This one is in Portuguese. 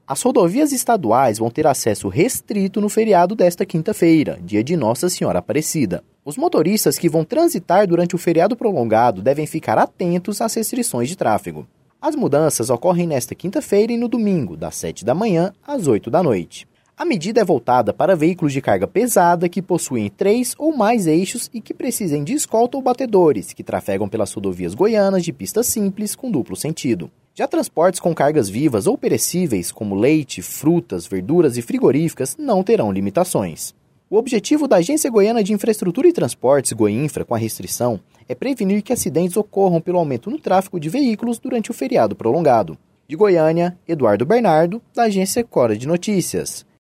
As rodovias estaduais vão ter acesso restrito no feriado desta quinta-feira, dia de Nossa Senhora Aparecida. Os motoristas que vão transitar durante o feriado prolongado devem ficar atentos às restrições de tráfego. As mudanças ocorrem nesta quinta-feira e no domingo, das 7 da manhã às 8 da noite. A medida é voltada para veículos de carga pesada que possuem 3 ou mais eixos e que precisem de escolta ou batedores, que trafegam pelas rodovias goianas de pista simples com duplo sentido. Já transportes com cargas vivas ou perecíveis, como leite, frutas, verduras e frigoríficas, não terão limitações. O objetivo da Agência Goiana de Infraestrutura e Transportes, Goinfra, com a restrição, é prevenir que acidentes ocorram pelo aumento no tráfego de veículos durante o feriado prolongado. De Goiânia, Eduardo Bernardo, da Agência Cora de Notícias.